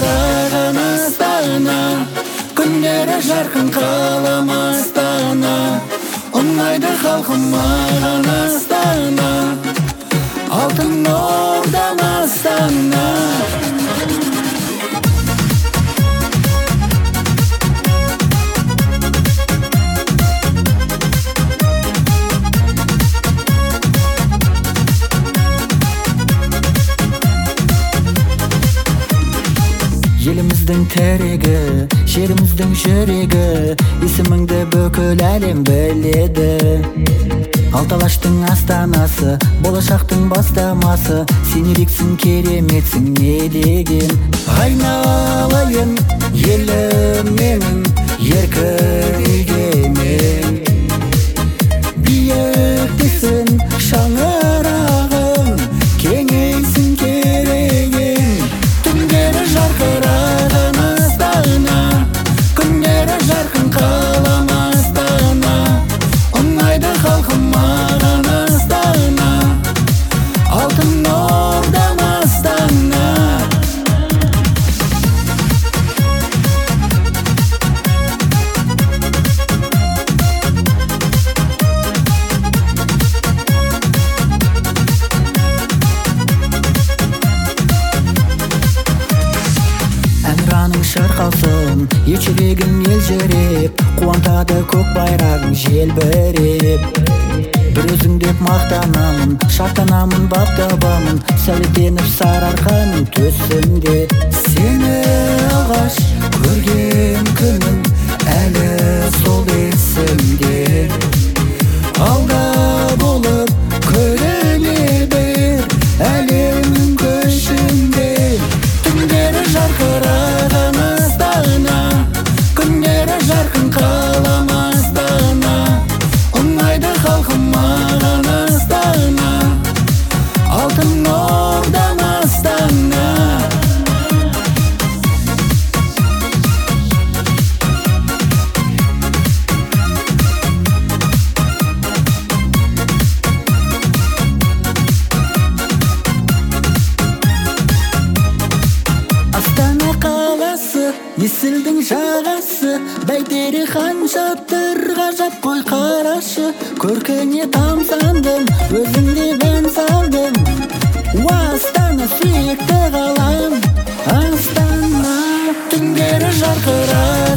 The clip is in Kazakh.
жарқыраған астана, күндері жарқын қалам Астана. Ұнайды халқым маған Астана, алтын ордам Астана. Еліміздің тірегі, жеріміздің жүрегі, есіміңді бүкіл әлем біледі. Алталаштың астанасы, болашақтың бастамасы, сен ерексің, кереметсің, не деген. Айналайын елім менің, еркін егемен. Биіктесін шаңырағың, кеңейсін керегің. Түндері жарқыраған Астана, күндері жарқын қалам Астана. Ұнайды халқым маған Астана, алтын ордам Астана. Әнұраның шырқалсын, ет жүрегім елжіреп, қуантады көк байрағың желбіреп. Бір өзің деп мақтанамын, шаттанамын, бап табамын, сәулеттеніп сарыарқаның төсінде. Сені алғаш көрген күнім әлі сол есімде. Алда болып көріне бер әлемнің көшінде. Түндері жарқыраған Астана, күндері жарқын қалам Астана. Ұнайды халқым маған Астана, алтын ордам Астана. Астана қаласы, есілдің жағасы, бәйтерек хан жатыр, ғажап қой қарашы. Көркіне тамсандым, өзіңде ән салдым. Астана сүйікті қалам Астана, түндері жарқыраған